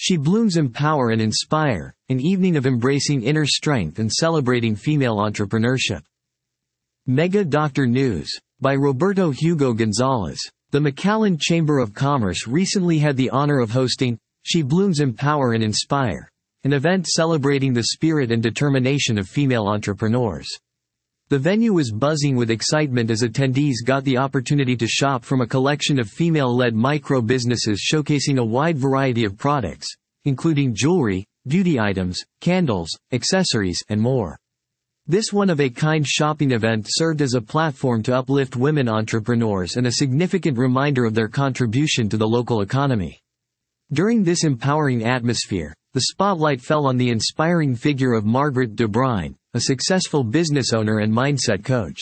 She blooms empower and inspire, an evening of embracing inner strength and celebrating female entrepreneurship. Mega Doctor News. By Roberto Hugo Gonzalez. The McAllen Chamber of Commerce recently had the honor of hosting She Blooms Empower and Inspire, an event celebrating the spirit and determination of female entrepreneurs. The venue was buzzing with excitement as attendees got the opportunity to shop from a collection of female-led micro-businesses showcasing a wide variety of products, including jewelry, beauty items, candles, accessories, and more. This one-of-a-kind shopping event served as a platform to uplift women entrepreneurs and a significant reminder of their contribution to the local economy. During this empowering atmosphere, the spotlight fell on the inspiring figure of Margaret DeBruyne, a successful business owner and mindset coach.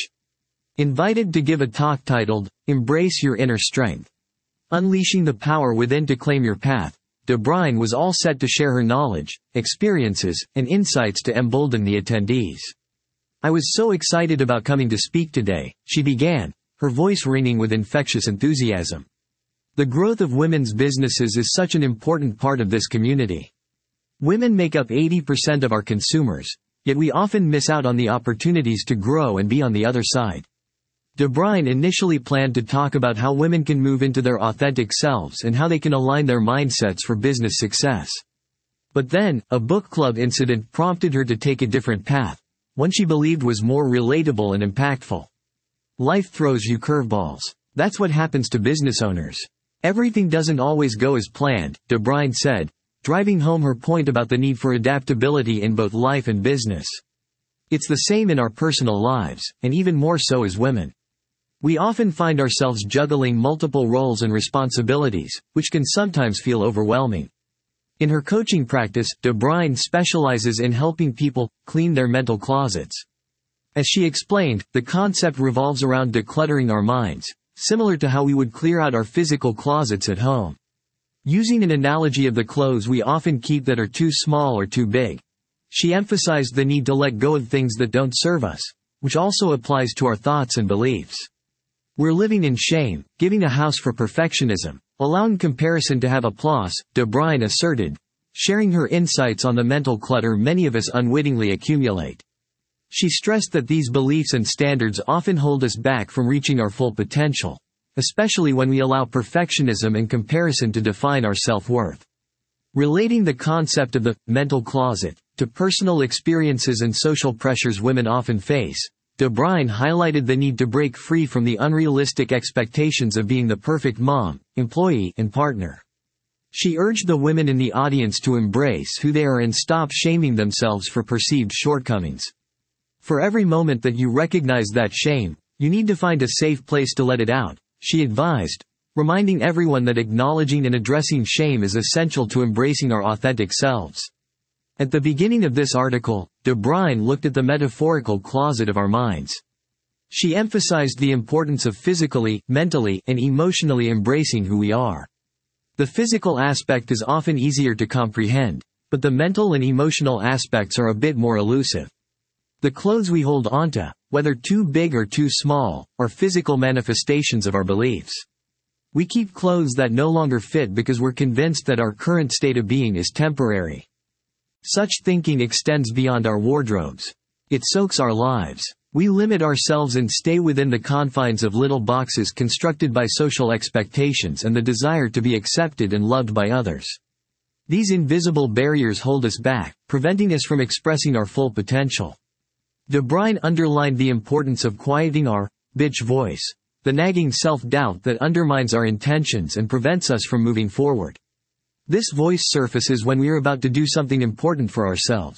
Invited to give a talk titled, Embrace Your Inner Strength. Unleashing the Power Within to Claim Your Path, DeBruyne was all set to share her knowledge, experiences, and insights to embolden the attendees. "I was so excited about coming to speak today," she began, her voice ringing with infectious enthusiasm. "The growth of women's businesses is such an important part of this community. Women make up 80% of our consumers, yet we often miss out on the opportunities to grow and be on the other side." DeBruyne initially planned to talk about how women can move into their authentic selves and how they can align their mindsets for business success. But then, a book club incident prompted her to take a different path, one she believed was more relatable and impactful. Life throws you curveballs. That's what happens to business owners. Everything doesn't always go as planned, DeBruyne said, driving home her point about the need for adaptability in both life and business. It's the same in our personal lives, and even more so as women. We often find ourselves juggling multiple roles and responsibilities, which can sometimes feel overwhelming. In her coaching practice, DeBruyne specializes in helping people clean their mental closets. As she explained, the concept revolves around decluttering our minds, similar to how we would clear out our physical closets at home. Using an analogy of the clothes we often keep that are too small or too big, she emphasized the need to let go of things that don't serve us, which also applies to our thoughts and beliefs. We're living in shame, giving a house for perfectionism, allowing comparison to have applause, DeBruyne asserted, sharing her insights on the mental clutter many of us unwittingly accumulate. She stressed that these beliefs and standards often hold us back from reaching our full potential, especially when we allow perfectionism and comparison to define our self-worth. Relating the concept of the mental closet to personal experiences and social pressures women often face, DeBruyne highlighted the need to break free from the unrealistic expectations of being the perfect mom, employee, and partner. She urged the women in the audience to embrace who they are and stop shaming themselves for perceived shortcomings. For every moment that you recognize that shame, you need to find a safe place to let it out, she advised, reminding everyone that acknowledging and addressing shame is essential to embracing our authentic selves. At the beginning of this article, DeBruyne looked at the metaphorical closet of our minds. She emphasized the importance of physically, mentally, and emotionally embracing who we are. The physical aspect is often easier to comprehend, but the mental and emotional aspects are a bit more elusive. The clothes we hold onto, whether too big or too small, are physical manifestations of our beliefs. We keep clothes that no longer fit because we're convinced that our current state of being is temporary. Such thinking extends beyond our wardrobes. It soaks our lives. We limit ourselves and stay within the confines of little boxes constructed by social expectations and the desire to be accepted and loved by others. These invisible barriers hold us back, preventing us from expressing our full potential. DeBruyne underlined the importance of quieting our bitch voice, the nagging self-doubt that undermines our intentions and prevents us from moving forward. This voice surfaces when we are about to do something important for ourselves.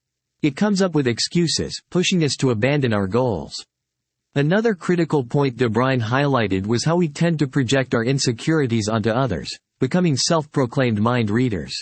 It comes up with excuses, pushing us to abandon our goals. Another critical point DeBruyne highlighted was how we tend to project our insecurities onto others, becoming self-proclaimed mind readers.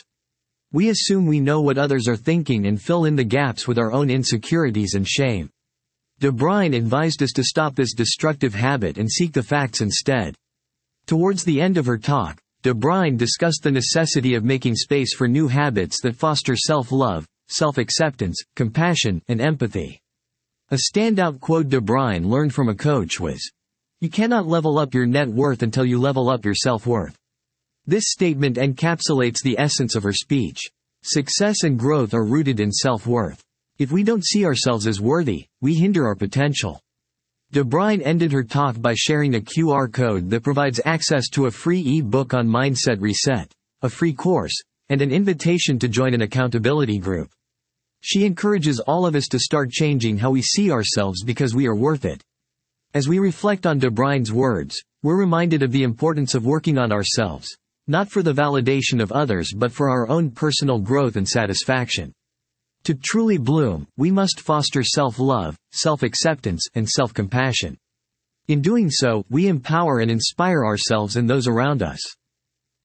We assume we know what others are thinking and fill in the gaps with our own insecurities and shame. DeBruyne advised us to stop this destructive habit and seek the facts instead. Towards the end of her talk, DeBruyne discussed the necessity of making space for new habits that foster self-love, self-acceptance, compassion, and empathy. A standout quote DeBruyne learned from a coach was, "You cannot level up your net worth until you level up your self-worth." This statement encapsulates the essence of her speech. Success and growth are rooted in self-worth. If we don't see ourselves as worthy, we hinder our potential. DeBruyne ended her talk by sharing a QR code that provides access to a free e-book on Mindset Reset, a free course, and an invitation to join an accountability group. She encourages all of us to start changing how we see ourselves because we are worth it. As we reflect on DeBruyne's words, we're reminded of the importance of working on ourselves, not for the validation of others but for our own personal growth and satisfaction. To truly bloom, we must foster self-love, self-acceptance, and self-compassion. In doing so, we empower and inspire ourselves and those around us.